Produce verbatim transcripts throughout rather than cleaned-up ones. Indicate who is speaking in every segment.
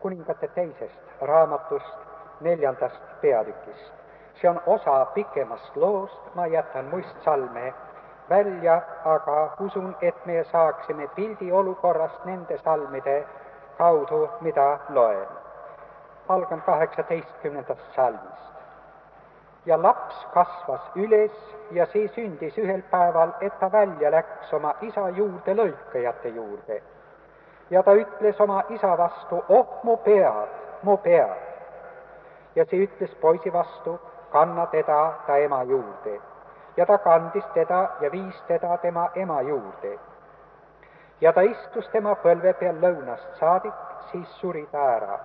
Speaker 1: kuningate teisest raamatust neljandast peatükist. See on osa pikemast loost, ma jätan muist salme välja, aga usun, et me saaksime pildi olukorrast nende salmide kaudu, mida loen. Algan kaheksateistkümnendast salmist. Ja laps kasvas üles ja see sündis ühel päeval, et ta välja läks oma isa juurde lõikajate juurde. Ja ta ütles oma isa vastu, oh mu pead, mu pead. Ja see ütles poisi vastu, kanna teda ta ema juurde. Ja ta kandis teda ja viis teda tema ema juurde. Ja ta istus tema põlve peal lõunast saadik, siis suri ta ära.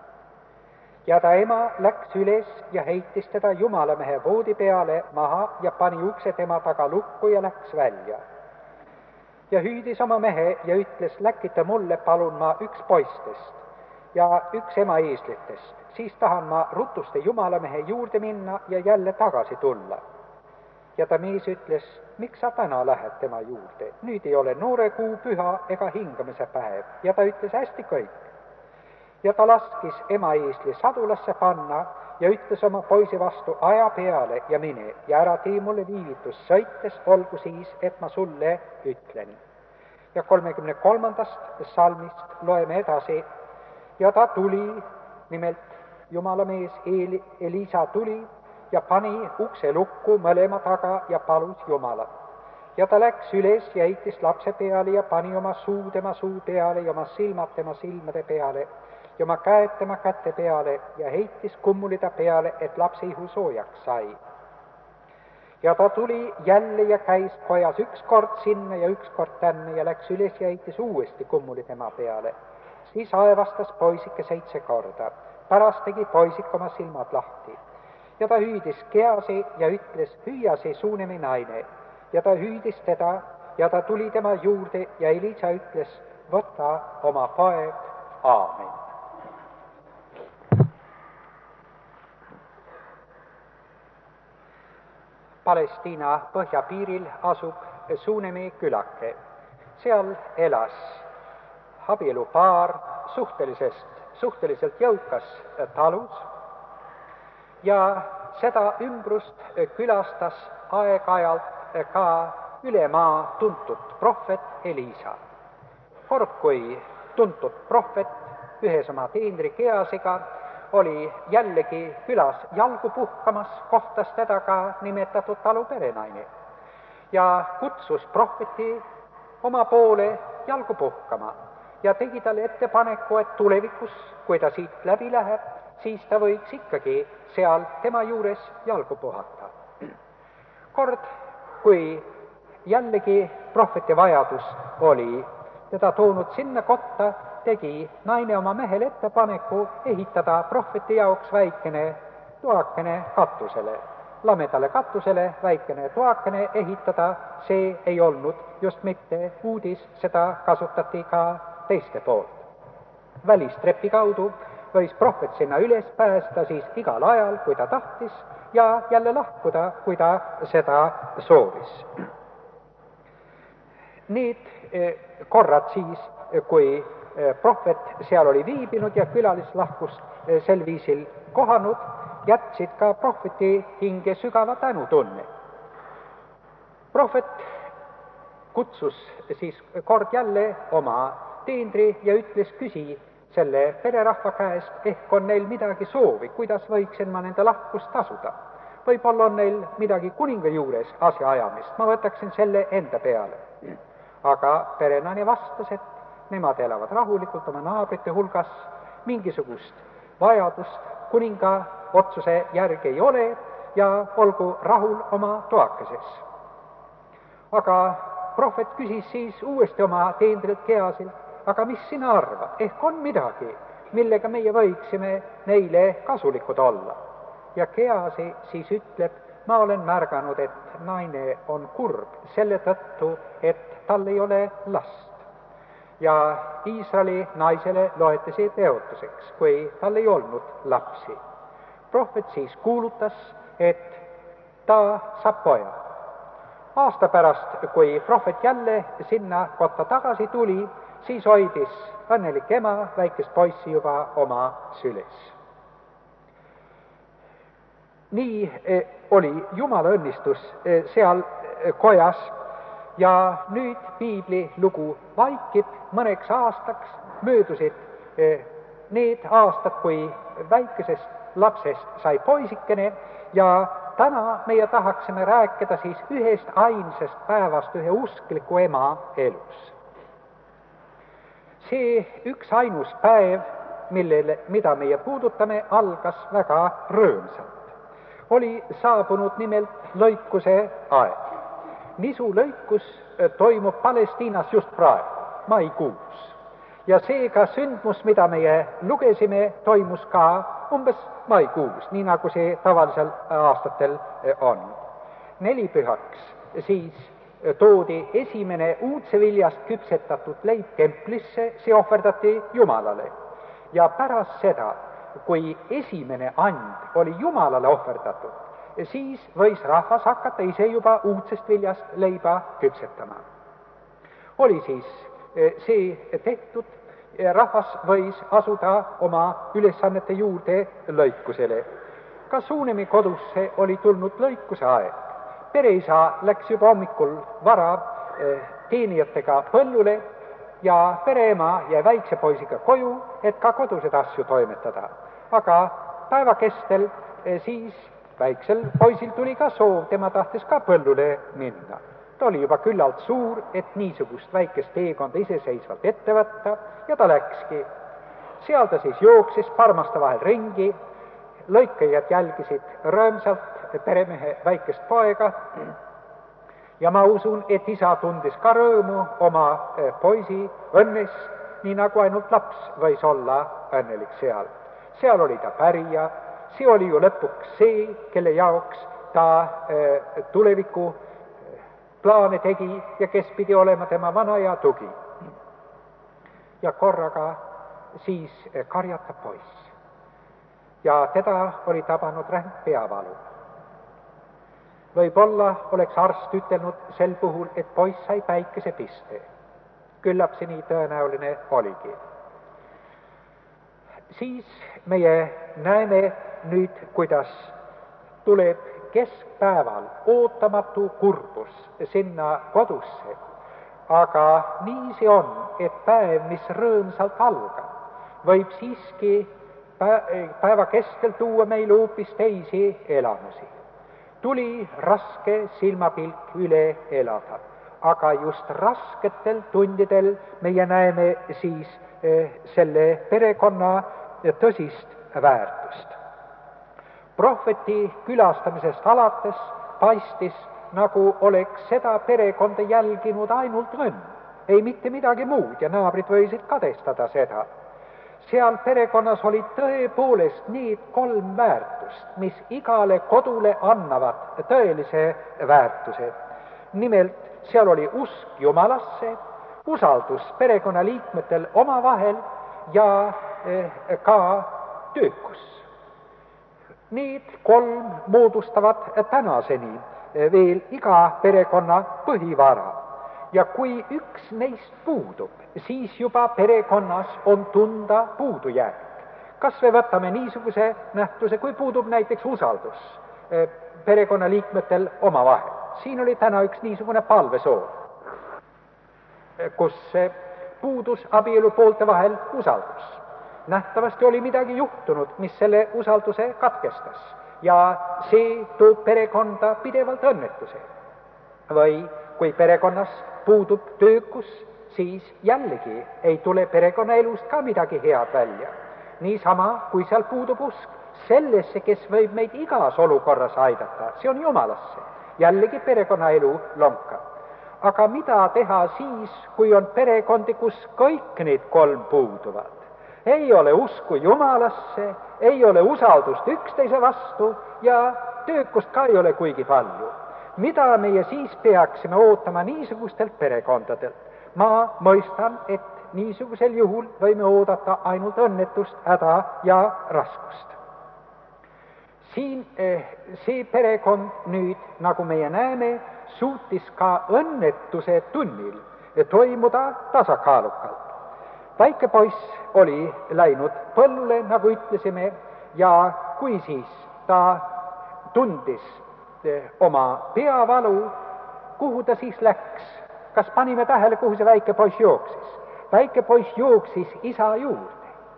Speaker 1: Ja ta ema läks üles ja heitis teda jumalamehe voodi peale maha ja pani ukse tema taga lukku ja läks välja. Ja hüüdis oma mehe ja ütles, läkita mulle palun ma üks poistest ja üks ema eeslitest, siis tahan ma rutuste jumalamehe juurde minna ja jälle tagasi tulla. Ja ta mees ütles, miks sa täna lähed tema juurde, nüüd ei ole noore kuu püha ega hingamise päev. Ja ta ütles, hästi kõik. Ja ta laskis ema eesli sadulasse panna ja ütles oma poisi vastu, aja peale ja mine ja ära tee mulle viivitus sõites, olgu siis, et ma sulle ütlen. Ja kolmekümne kolmandast salmist loeme edasi. Ja ta tuli, nimelt jumalamees Eli, Elisa tuli ja pani ukse lukku mõlema taga ja palus Jumalat. Ja ta läks üles ja heitis lapse peale ja pani oma suu tema suu peale ja oma silmad tema silmade peale ja oma käed tema käte peale ja heitis kummulida peale, et lapse ihu soojaks sai. Ja ta tuli jälle ja käis pojas üks kord sinna ja üks kord tänne ja läks üles ja heitis uuesti kummuli tema peale. Siis aevastas poisike seitse korda. Pärast tegi poisik oma silmad lahti. Ja ta hüüdis keasi ja ütles, hüüa see suunemi naine. Ja ta hüüdis teda ja ta tuli tema juurde ja Elisa ütles, võta oma poeg, aamen. Palestiina põhjapiiril asub Suunemi külake. Seal elas abielupaar suhtelisest, suhteliselt jõukas talus ja seda ümbrust külastas aeg-ajalt ka üle maa tuntud prohvet Elisa. Kord, kui tuntud prohvet ühes oma teenri Geasiga oli jällegi külas jalgu puhkamas, kohtas teda ka nimetatud talu perenaine ja kutsus prohveti oma poole jalgu puhkama ja tegi talle ettepaneku, et tulevikus, kui ta siit läbi läheb, siis ta võiks ikkagi seal tema juures jalgu puhata. Kord, kui jällegi prohveti vajadus oli teda toonud sinna kotta, tegi naine oma mehele ettepaneku ehitada prohveti jaoks väikene toakene katusele. Lamedale katusele väikene toakene ehitada, see ei olnud just mitte uudis, seda kasutati ka teiste poolt. Välistrepi kaudu võis prohvet sinna üles päästa siis igal ajal, kui ta tahtis, ja jälle lahkuda, kui ta seda soovis. Need korrad siis, kui prohvet seal oli viibinud ja külalislahkust sel viisil kohanud, jätsid ka prohveti hinge sügava tänutunne. Prohvet kutsus siis kord jälle oma teenri ja ütles, küsi selle pererahva käest, ehk on neil midagi soovi, kuidas võiksin ma nende lahkust tasuda. Võib-olla on neil midagi kuninga juures asjaajamist, ma võtaksin selle enda peale. Aga perenaine vastas, et nemad elavad rahulikult oma naabrite hulgas, mingisugust vajadust kuninga otsuse järgi ei ole ja olgu rahul oma toakeses. Aga prohvet küsis siis uuesti oma teenrilt Geasilt, aga mis sina arvad, ehk on midagi, millega meie võiksime neile kasulikud olla? Ja Geasi siis ütleb, ma olen märganud, et naine on kurb selle tõttu, et tal ei ole last. Ja Iisraeli naisele loeti see teotuseks, kui tal ei olnud lapsi. Prohvet siis kuulutas, et ta saab poja. Aasta pärast, kui prohvet jälle sinna kotta tagasi tuli, siis hoidis õnnelik ema väikest poissi juba oma süles. Nii oli Jumala õnnistus seal kojas ja nüüd piibli lugu vaikib mõneks aastaks. Möödusid need aastad, kui väikesest lapsest sai poisikene ja täna meie tahaksime rääkida siis ühest ainsast päevast ühe uskliku ema elus. See üks ainus päev, millele, mida meie puudutame, algas väga rõõmsalt. Oli saabunud nimelt lõikuse aeg. Nisulõikus toimub Palestiinas just praegu, maikuus. Ja seega sündmus, mida meie lugesime, toimus ka umbes maikuus, nii nagu see tavalisel aastatel on. Nelipühaks siis toodi esimene uudseviljast küpsetatud leib templisse, see ohverdati Jumalale. Ja pärast seda, kui esimene and oli Jumalale ohverdatud, siis võis rahvas hakata ise juba uudsest viljast leiba küpsetama. Oli siis see tehtud, rahvas võis asuda oma ülesannete juurde lõikusele. Ka Suunemi kodusse oli tulnud lõikuse aeg. Pereisa läks juba hommikul vara teenijatega põllule ja pereema jäi väikse poisiga koju, et ka kodused asju toimetada. Aga päeva kestel siis väiksel poisil tuli ka soov, tema tahtis ka põllule minna. Ta oli juba küllalt suur, et niisugust väikest teekonda iseseisvalt ette võtta ja ta läkski. Seal ta siis jooksis parmaste vahel ringi, lõikajad jälgisid rõõmsalt peremehe väikest poega ja ma usun, et isa tundis ka rõõmu oma poisi õnnes, nii nagu ainult laps võis olla õnnelik seal. Seal oli ta pärija, see oli ju lõpuks see, kelle jaoks ta tuleviku plaane tegi ja kes pidi olema tema vanaja tugi. Ja korraga siis karjatab poiss. Ja teda oli tabanud ränk peavalu. Võib-olla oleks arst ütelnud sel puhul, et poiss sai päikesepiste. Küllap see nii tõenäoline oligi. Siis meie näeme nüüd, kuidas tuleb keskpäeval ootamatu kurbus sinna kodusse. Aga nii see on, et päev, mis rõõmsalt algab, võib siiski päeva keskel tuua meile hoopis teisi elamusi. Tuli raske silmapilk üle elada, aga just rasketel tundidel meie näeme siis selle perekonna tõsist väärtust. Prohveti külastamisest alates paistis, nagu oleks seda perekonda jälginud ainult õnn, ei mitte midagi muud ja naabrid võisid kadestada seda. Seal perekonnas oli tõepoolest need kolm väärtust, mis igale kodule annavad tõelise väärtuse. Nimelt, seal oli usk Jumalasse, usaldus perekonnaliikmetel omavahel ja ka töökus. Need kolm moodustavad tänaseni veel iga perekonna põhivara. Ja kui üks neist puudub, siis juba perekonnas on tunda puudujääk. Kas me võtame niisuguse nähtuse, kui puudub näiteks usaldus perekonnaliikmetel omavahel. Siin oli täna üks niisugune palvesoov, kus puudus abielu poolte vahel usaldus. Nähtavasti oli midagi juhtunud, mis selle usalduse katkestas ja see toob perekonda pidevalt õnnetuse. Või kui perekonnas puudub töökus, siis jällegi ei tule perekonnaelust ka midagi head välja. Niisama, kui seal puudub usk sellesse, kes võib meid igas olukorras aidata, see on Jumalasse. Jällegi perekonnaelu lonkab. Aga mida teha siis, kui on perekondi, kus kõik need kolm puuduvad? Ei ole usku Jumalasse, ei ole usaldust üksteise vastu ja töökust ka ei ole kuigi palju. Mida meie siis peaksime ootama niisugustelt perekondadelt? Ma mõistan, et niisugusel juhul võime oodata ainult õnnetust, häda ja raskust. Siin see perekond nüüd, nagu meie näeme, suutis ka õnnetuse tunnil toimuda tasakaalukalt. väike poiss oli läinud põllule, nagu ütlesime, ja kui siis ta tundis oma peavalu, kuhu ta siis läks? Kas panime tähele, kuhu see väike poiss jooksis? Väike poiss jooksis isa juurde.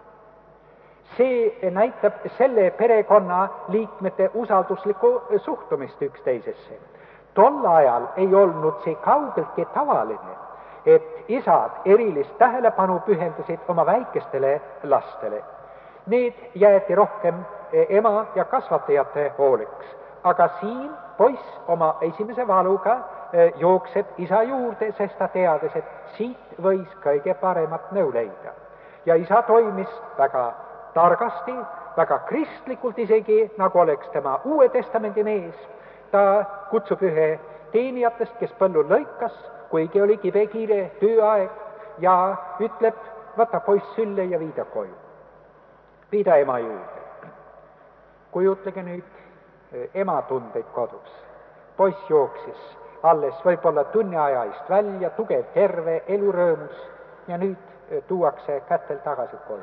Speaker 1: See näitab selle perekonna liikmete usalduslikku suhtumist üksteisesse. Tol ajal ei olnud see kaugeltki tavaline, et isad erilist tähelepanu pühendasid oma väikestele lastele. Need jäeti rohkem ema ja kasvatajate hooleks. Aga siin poiss oma esimese valuga jookseb isa juurde, sest ta teades, et siit võis kõige paremat nõu leida. Ja isa toimis väga targasti, väga kristlikult isegi, nagu oleks tema Uue Testamendi mees. Ta kutsub ühe teenijatest, kes põllul lõikas, kuigi oli kibekiire tööaeg, ja ütleb, võta poiss sülle ja viida koju. Viida ema juurde. Kujutlege nüüd ema tundeid kodus. Poiss jooksis alles võib-olla tunni aja eest välja, tugev, terve, elurõõmus, ja nüüd tuuakse kätel tagasi koju.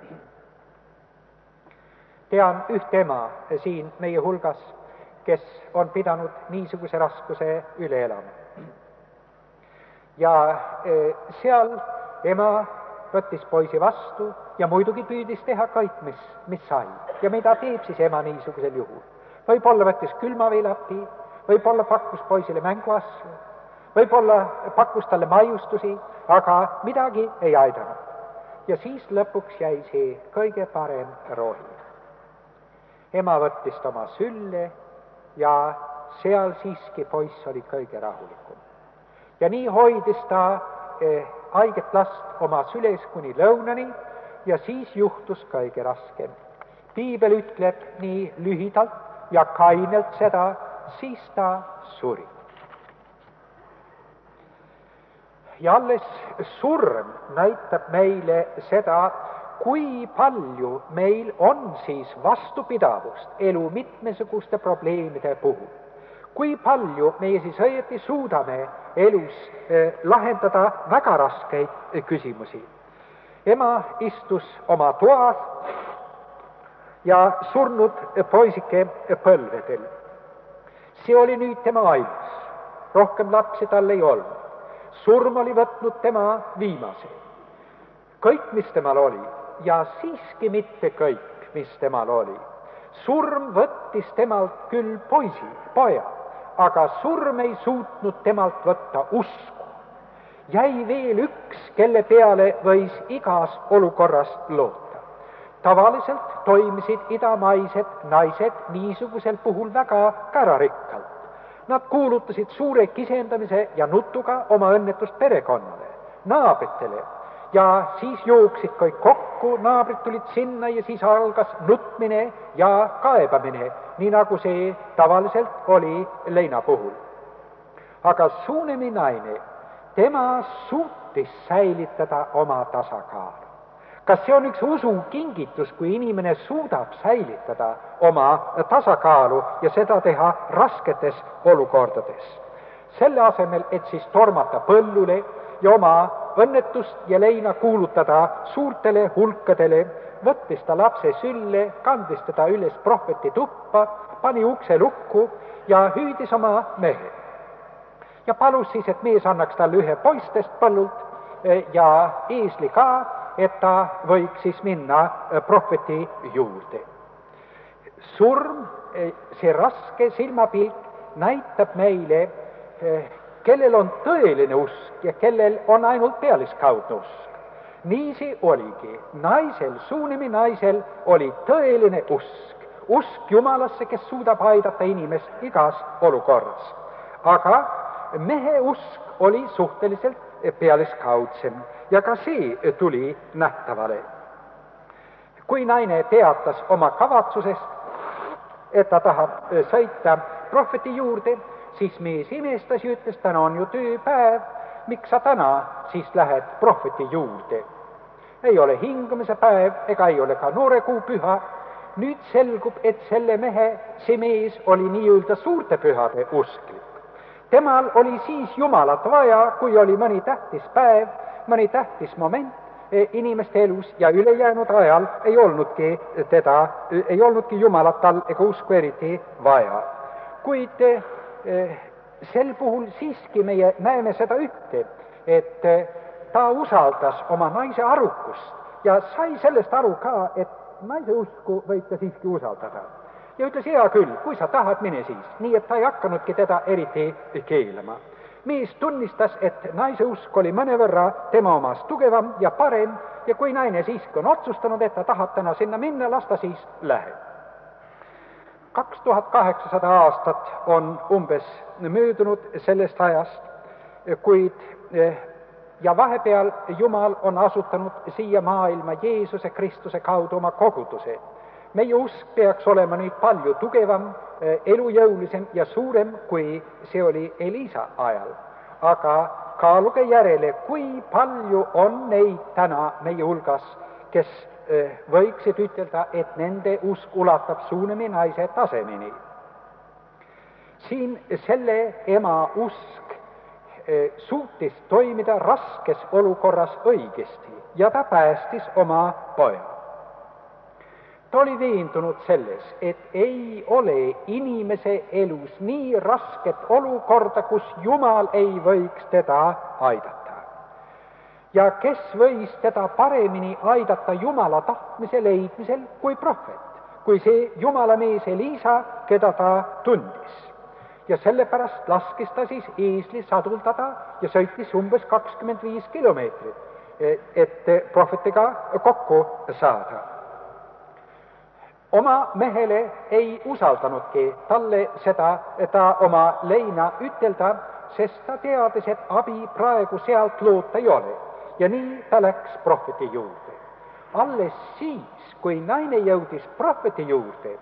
Speaker 1: Tean üht ema siin meie hulgas, kes on pidanud niisuguse raskuse üle elama. Ja seal ema võttis poisi vastu ja muidugi püüdis teha kõik, mis, mis sai. Ja mida teeb siis ema niisugusel juhul? Võib-olla võttis külmaviilapi, võib-olla pakkus poisile mänguasju, võib-olla pakkus talle maiustusi, aga midagi ei aidanud. Ja siis lõpuks jäi see kõige parem rohi. Ema võttis ta oma sülle ja seal siiski poiss oli kõige rahulikum. Ja nii hoidis ta eh, haiget last oma süles kuni lõunani ja siis juhtus kõige raskem. Piibel ütleb nii lühidalt ja kainelt seda, siis ta suri. Ja alles surm näitab meile seda, kui palju meil on siis vastupidavust elu mitmesuguste probleemide puhul. Kui palju meie siis õieti suudame elus eh, lahendada väga raskeid eh, küsimusi. Ema istus oma toas ja surnud poisike põlvedel. See oli nüüd tema ainus. Rohkem lapsi tal ei olnud. Surm oli võtnud tema viimase. Kõik, mis temal oli, ja siiski mitte kõik, mis temal oli. Surm võttis temalt küll poisi, poja, aga surm ei suutnud temalt võtta usku. Jäi veel üks, kelle peale võis igas olukorrast loota. Tavaliselt toimisid idamaised naised niisugusel puhul väga kärarikkalt. Nad kuulutasid suure kisendamise ja nutuga oma õnnetust perekonnale, naabritele, ja siis jooksid kõik kokku, naabrid tulid sinna ja siis algas nutmine ja kaebamine, nii nagu see tavaliselt oli leina puhul. Aga Suunemi naine, tema suutis säilitada oma tasakaalu. Kas see on üks usukingitus, kui inimene suudab säilitada oma tasakaalu ja seda teha rasketes olukordades? Selle asemel, et siis tormata põllule ja oma õnnetust ja leina kuulutada suurtele hulkadele, võttis ta lapse sülle, kandis teda üles prohveti tuppa, pani ukse lukku ja hüüdis oma mehe. Ja palus siis, et mees annaks talle ühe poistest põllult ja eesli ka, et ta võiks siis minna prohveti juurde. Surm, see raske silmapilk näitab meile, kellel on tõeline usk ja kellel on ainult pealiskaudne usk. Nii see oligi. Naisel, Suunemi naisel oli tõeline usk. Usk Jumalasse, kes suudab aidata inimest igas olukorras. Aga mehe usk oli suhteliselt pealiskaudsem ja ka see tuli nähtavale. Kui naine teatas oma kavatsusest, et ta tahab sõita prohveti juurde, siis mees imestas ja ütles, täna on ju tööpäev, miks sa täna siis lähed prohveti juurde? Ei ole hingamise päev ega ei ole ka noorekuu püha. Nüüd selgub, et selle mehe, see mees oli nii-öelda suurte pühade usklik. Temal oli siis Jumalat vaja, kui oli mõni tähtis päev, mõni tähtis moment, inimeste elus ja ülejäänud ajal ei olnudki teda, ei olnudki Jumalat tal ega usku eriti vaja. Kuid sel puhul siiski meie näeme seda ühte, et ta usaldas oma naise arukust ja sai sellest aru ka, et naise usku võib ta siiski usaldada. Ja ütles, hea küll, kui sa tahad, mine siis. Nii et ta ei hakkanudki teda eriti keelama. Mees tunnistas, et naise usk oli mõnevõrra tema omast tugevam ja parem ja kui naine siiski on otsustanud, et ta tahab täna sinna minna, las ta siis läheb. kaks tuhat kaheksasada aastat on umbes möödunud sellest ajast, kuid ja vahepeal Jumal on asutanud siia maailma Jeesuse Kristuse kaudu oma koguduse. Meie usk peaks olema nüüd palju tugevam, elujõulisem ja suurem, kui see oli Elisa ajal. Aga kaaluge järele, kui palju on neid täna meie hulgas, kes võiksid ütelda, et nende usk ulatab Suunemi naise tasemeni. Siin selle ema usk suutis toimida raskes olukorras õigesti ja ta päästis oma poja. Ta oli veendunud selles, et ei ole inimese elus nii rasket olukorda, kus Jumal ei võiks teda aidata. Ja kes võis teda paremini aidata Jumala tahtmise leidmisel kui prohvet, kui see Jumala mees Elisa, keda ta tundis. Ja sellepärast laskis ta siis eesli saduldada ja sõitis umbes kakskümmend viis kilomeetrit, et prohvetiga kokku saada. Oma mehele ei usaldanudki talle seda, ta oma leina ütelda, sest ta teadis, et abi praegu sealt loota ei ole. Ja nii ta läks prohveti juurde. Alles siis, kui naine jõudis prohveti juurde,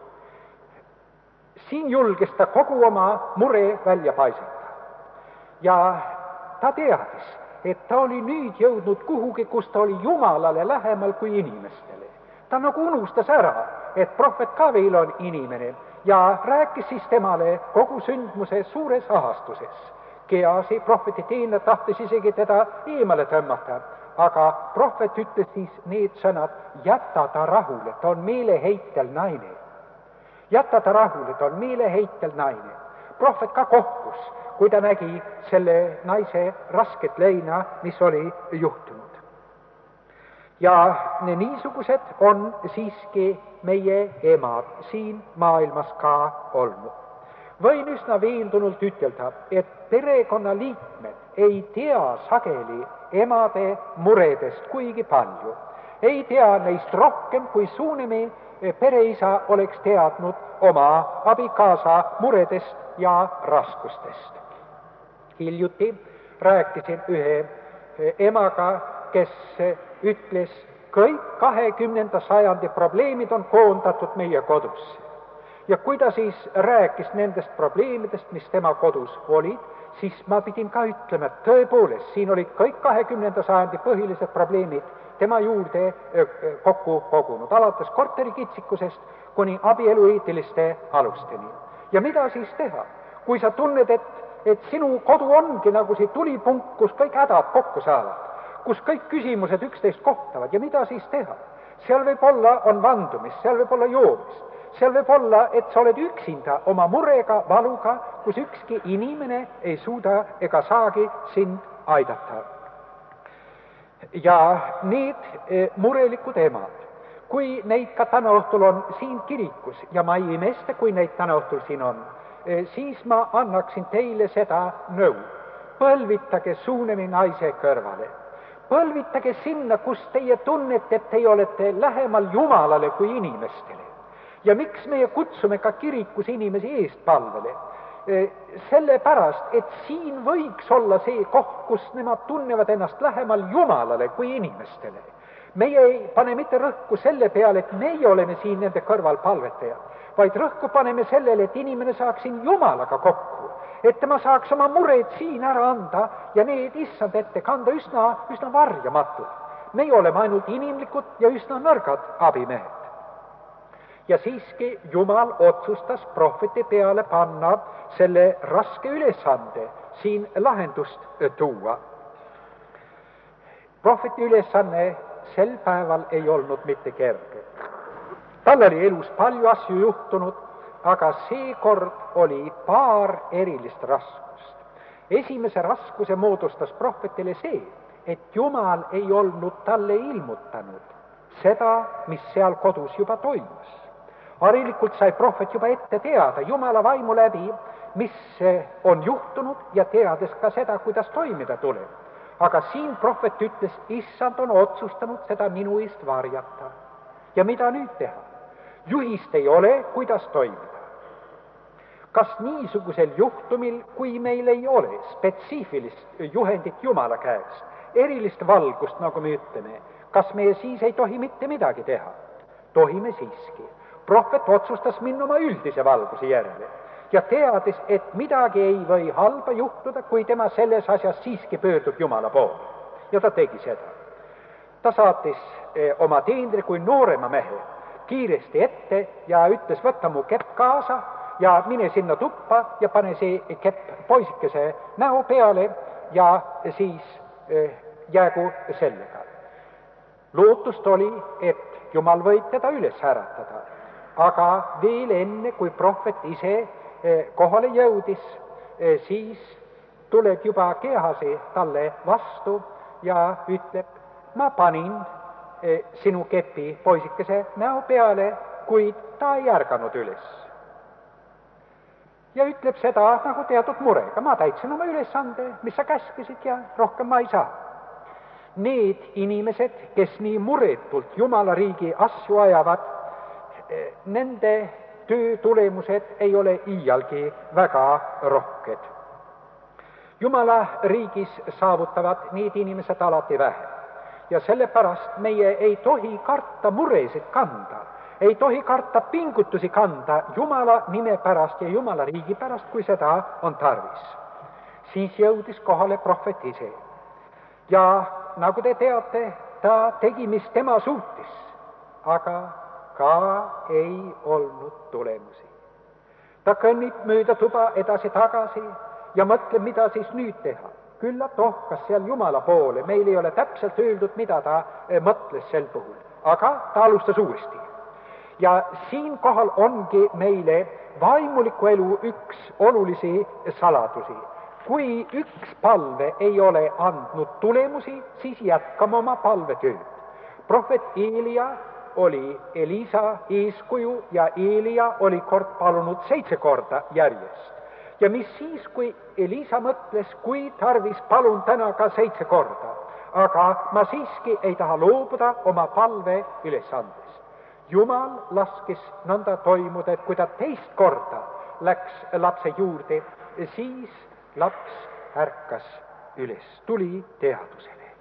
Speaker 1: siin julges ta kogu oma mure välja paisata. Ja ta teadis, et ta oli nüüd jõudnud kuhugi, kus ta oli Jumalale lähemal kui inimestele. Ta nagu unustas ära, et prohvet ka veel on inimene ja rääkis siis temale kogu sündmuse suures ahastuses. Geasi prohveti teener tahtis isegi teda eemale tõmmata, aga prohvet ütles siis need sõnad, jäta ta rahule, ta on meeleheitel naine. Jäta ta rahule, ta on meeleheitel naine. Prohvet ka kohkus, kui ta nägi selle naise rasket leina, mis oli juhtunud. Ja niisugused on siiski meie emad siin maailmas ka olnud. Võin üsna veendunult ütelda, et perekonnaliikmed ei tea sageli emade muredest kuigi palju. Ei tea neist rohkem, kui Suunemi pereisa oleks teadnud oma abikaasa muredest ja raskustest. Hiljuti rääkisin ühe emaga, kes ütles, kõik kahekümnenda sajandi probleemid on koondatud meie kodusse. Ja kui ta siis rääkis nendest probleemidest, mis tema kodus olid, siis ma pidin ka ütlema, et tõepoolest, siin olid kõik kahekümnenda sajandi põhilised probleemid tema juurde kokku kogunud, alates korterikitsikusest kuni abielueetiliste alusteni. Ja mida siis teha? Kui sa tunned, et, et sinu kodu ongi nagu see tulipunkt, kus kõik hädad kokku saavad, kus kõik küsimused üksteist kohtavad ja mida siis teha? Seal võib olla, on vandumist, seal võib olla joomist. Seal võib olla, et sa oled üksinda oma murega, valuga, kus ükski inimene ei suuda ega saagi sind aidata. Ja need murelikud emad, kui neid ka täna õhtul on siin kirikus ja ma ei imesta, kui neid täna õhtul siin on, siis ma annaksin teile seda nõu. Põlvitage Suunemi naise kõrvale. Põlvitage sinna, kus teie tunnete, et teie olete lähemal Jumalale kui inimestele. Ja miks meie kutsume ka kirikus inimesi eestpalvele? Sellepärast, et siin võiks olla see koht, kus nemad tunnevad ennast lähemal Jumalale kui inimestele. Meie ei pane mitte rõhku selle peale, et meie oleme siin nende kõrval palvetajad, vaid rõhku paneme sellele, et inimene saaks siin Jumalaga kokku, et tema saaks oma mured siin ära anda ja need issand ette kanda üsna, üsna varjamatud. Meie oleme ainult inimlikud ja üsna nõrgad abimehed. Ja siiski Jumal otsustas prohveti peale panna selle raske ülesande siin lahendust tuua. Prohveti ülesanne sel päeval ei olnud mitte kerge. Tal oli elus palju asju juhtunud, aga seekord oli paar erilist raskust. Esimese raskuse moodustas prohvetile see, et Jumal ei olnud talle ilmutanud seda, mis seal kodus juba toimus. Harilikult sai prohvet juba ette teada Jumala vaimu läbi, mis on juhtunud ja teades ka seda, kuidas toimida tuleb. Aga siin prohvet ütles, issand on otsustanud seda minu eest varjata. Ja mida nüüd teha? Juhist ei ole, kuidas toimida. Kas niisugusel juhtumil, kui meil ei ole spetsiifilist juhendit Jumala käest, erilist valgust, nagu me ütleme, kas me siis ei tohi mitte midagi teha? Tohime siiski. Prohvet otsustas minna oma üldise valguse järele ja teades, et midagi ei või halba juhtuda, kui tema selles asjas siiski pöördub Jumala poole. Ja ta tegi seda. Ta saatis oma teenri kui noorema mehe kiiresti ette ja ütles, võtta mu kepp kaasa ja mine sinna tuppa ja pane see kepp poisikese näo peale ja siis jäägu sellega. Lootust oli, et Jumal võib teda üles äratada, aga veel enne, kui prohvet ise kohale jõudis, siis tuleb juba Gehazi talle vastu ja ütleb, ma panin sinu kepi poisikese näo peale, kuid ta ei ärganud üles. Ja ütleb seda nagu teatud murega, ma täitsin oma ülesande, mis sa käskisid ja rohkem ma ei saa. Need inimesed, kes nii muretult Jumala riigi asju ajavad, nende töö tulemused ei ole iialgi väga rohked. Jumala riigis saavutavad need inimesed alati vähe. Ja sellepärast meie ei tohi karta muresid kanda, ei tohi karta pingutusi kanda Jumala nime pärast ja Jumala riigi pärast, kui seda on tarvis. Siis jõudis kohale prohvet ise. Ja nagu te teate, ta tegi, mis tema suutis, aga ka ei olnud tulemusi. Ta kõnnib mööda tuba edasi-tagasi ja mõtleb, mida siis nüüd teha. Küllap tohkas seal Jumala poole, meil ei ole täpselt öeldud, mida ta mõtles sel puhul, aga ta alustas uuesti. Ja siinkohal ongi meile vaimuliku elu üks olulisi saladusi. Kui üks palve ei ole andnud tulemusi, siis jätkame oma palvetööd. Prohvet Eelia oli Elisa eeskuju ja Eelia oli kord palunud seitse korda järjest. Ja mis siis, kui Elisa mõtles, kui tarvis palun täna ka seitse korda, aga ma siiski ei taha loobuda oma palve ülesandes. Jumal laskis nõnda toimuda, et kui ta teist korda läks lapse juurde, siis laps ärkas üles, tuli teadusele.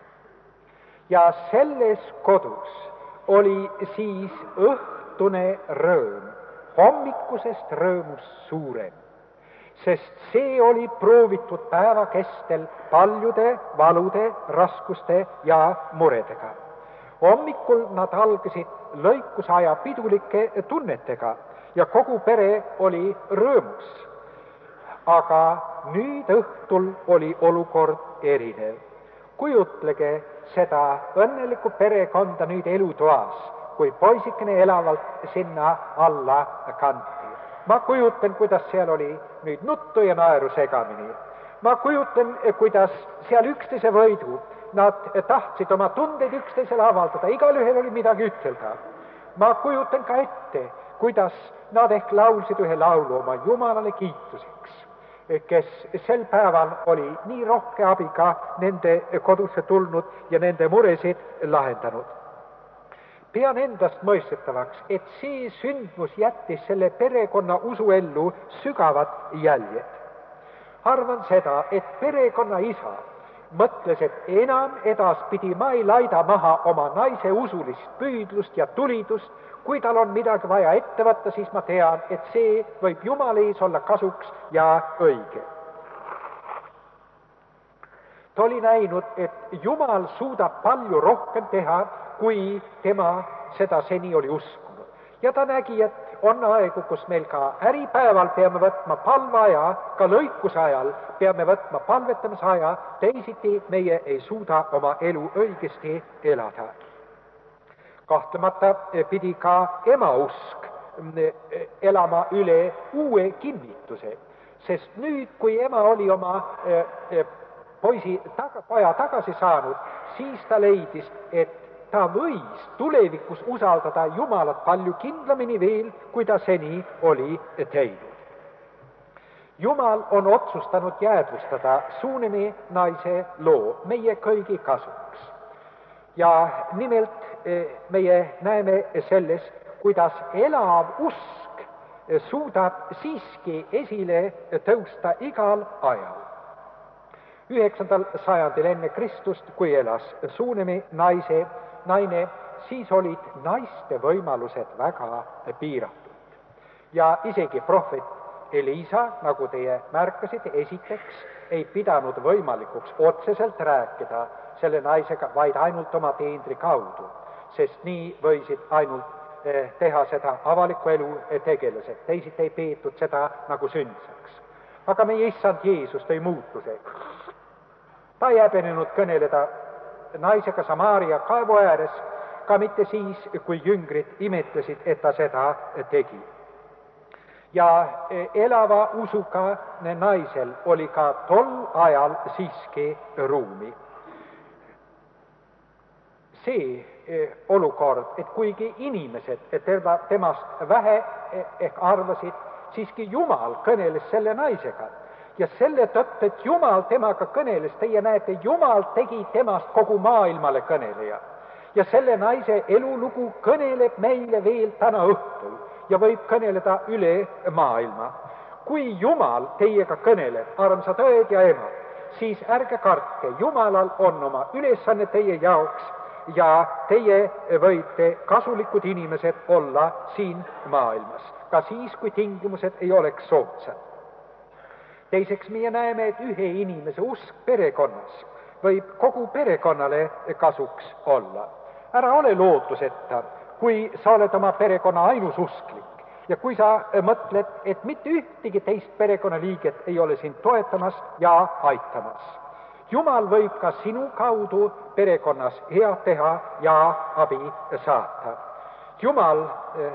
Speaker 1: Ja selles kodus oli siis õhtune rõõm, hommikusest rõõmust suurem, sest see oli proovitud päeva kestel paljude valude, raskuste ja muredega. Hommikul nad algasid lõikusaja pidulike tunnetega ja kogu pere oli rõõmus. Aga nüüd õhtul oli olukord erinev. Kujutlege seda õnnelikku perekonda nüüd elutoas, kui poisikene elavalt sinna alla kanti. Ma kujutan, kuidas seal oli nüüd nuttu ja naeru segamini. Ma kujutan, kuidas seal üksteise võidu, nad tahtsid oma tundeid üksteisele avaldada, igal ühel oli midagi ütelda. Ma kujutan ka ette, kuidas nad ehk laulsid ühe laulu oma Jumalale kiituseks, kes sel päeval oli nii rohke abiga nende kodusse tulnud ja nende muresid lahendanud. Pean endast mõistetavaks, et see sündmus jättis selle perekonna usuellu sügavad jäljed. Arvan seda, et perekonna isa mõtles, et enam edaspidi ma ei laida maha oma naise usulist püüdlust ja tulidust. Kui tal on midagi vaja ette võtta, siis ma tean, et see võib Jumala ees olla kasuks ja õige. Ta oli näinud, et Jumal suudab palju rohkem teha, kui tema seda seni oli uskunud. Ja ta nägi, et on aegu, kus meil ka äripäeval peame võtma palveaja, ka lõikuse ajal peame võtma palvetamise aja, teisiti meie ei suuda oma elu õigesti elada. Kahtlemata pidi ka ema usk elama üle uue kinnituse, sest nüüd, kui ema oli oma poisi taga, poja tagasi saanud, siis ta leidis, et ta võis tulevikus usaldada Jumalat palju kindlamini veel, kui ta seni oli teinud. Jumal on otsustanud jäädvustada Suunemi naise loo meie kõigi kasuks. Ja nimelt meie näeme selles, kuidas elav usk suudab siiski esile tõusta igal ajal. Üheksandal sajandil enne Kristust, kui elas Suunemi naise, naine, siis olid naiste võimalused väga piiratud. Ja isegi prohvet Elisa, nagu teie märkasite, esiteks ei pidanud võimalikuks otseselt rääkida selle naisega, vaid ainult oma teenri kaudu, sest nii võisid ainult teha seda avaliku elu tegelased, teised ei peetud seda nagu sündsaks. Aga meie issand Jeesus tõi muutuse. Ta ei häbenenud kõneleda naisega Samaaria kaevu ääres, ka mitte siis, kui jüngrid imetlesid, et ta seda tegi. Ja elava usuga naisel oli ka tol ajal siiski ruumi. See olukord, et kuigi inimesed et temast vähe ehk arvasid, siiski Jumal kõneles selle naisega. Ja selle tõttu, et Jumal temaga kõneles, teie näete, Jumal tegi temast kogu maailmale kõneleja. Ja selle naise elulugu kõneleb meile veel täna õhtul ja võib kõneleda üle maailma. Kui Jumal teiega kõneleb, armsad õed ja emad, siis ärge kartke, Jumalal on oma ülesanne teie jaoks ja teie võite kasulikud inimesed olla siin maailmas, ka siis, kui tingimused ei oleks soodsad. Teiseks meie näeme, et ühe inimese usk perekonnas võib kogu perekonnale kasuks olla. Ära ole lootuseta, kui sa oled oma perekonna ainus usklik ja kui sa mõtled, et mitte ühtegi teist perekonnaliiget ei ole sind toetamas ja aitamas. Jumal võib ka sinu kaudu perekonnas head teha ja abi saata. Jumal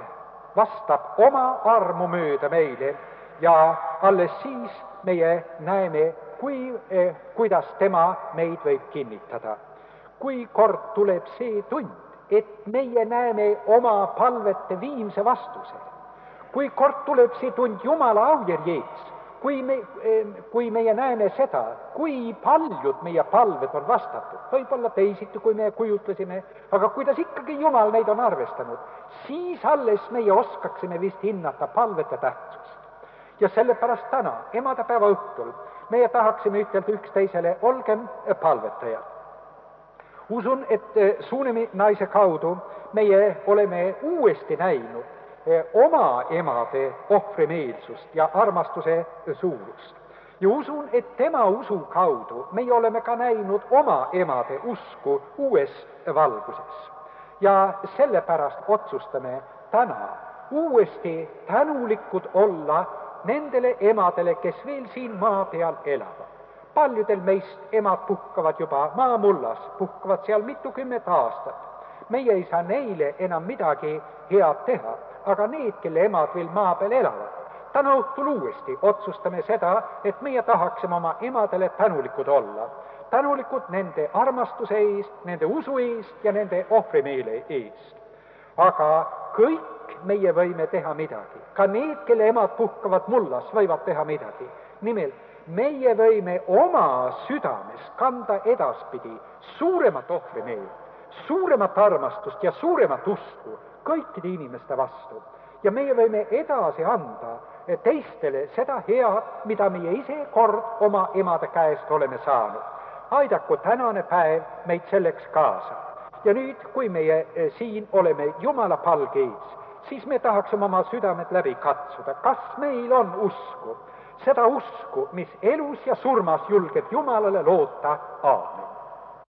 Speaker 1: vastab oma armu mööda meile ja alles siis meie näeme, kui, eh, kuidas tema meid võib kinnitada. Kui kord tuleb see tund, et meie näeme oma palvete viimse vastuse, kui kord tuleb see tund Jumala aujärjees, kui, me, eh, kui meie näeme seda, kui paljud meie palved on vastatud, võib-olla teisiti, kui me kujutlesime, aga kuidas ikkagi Jumal neid on arvestanud, siis alles meie oskaksime vist hinnata palvete tähtsust. Ja sellepärast täna, emadepäeva õhtul, meie tahaksime ütelda üksteisele, olgem palvetajad. Usun, et Suunemi naise kaudu meie oleme uuesti näinud oma emade ohvrimeelsust ja armastuse suurust. Ja usun, et tema usu kaudu meie oleme ka näinud oma emade usku uues valguses. Ja sellepärast otsustame täna uuesti tänulikud olla nendele emadele, kes veel siin maa peal elavad. Paljudel meist emad puhkavad juba maamullas, puhkavad seal mitukümmet aastat. Meie ei saa neile enam midagi head teha, aga need, kelle emad veel maa peal elavad. Täna õhtul uuesti otsustame seda, et meie tahaksime oma emadele tänulikud olla. Tänulikud nende armastuse eest, nende usu eest ja nende ohvrimeele eest. Aga kõik meie võime teha midagi. Ka need, kelle emad puhkavad mullas, võivad teha midagi. Nimelt, meie võime oma südames kanda edaspidi suuremat ohvrimeelt, suuremat armastust ja suuremat usku kõikide inimeste vastu. Ja meie võime edasi anda teistele seda head, mida meie ise kord oma emade käest oleme saanud. Aidaku tänane päev meid selleks kaasa. Ja nüüd, kui meie siin oleme Jumala palge ees, siis me tahaksime oma südamed läbi katsuda, kas meil on usku, seda usku, mis elus ja surmas julgeb Jumalale loota. Aamen.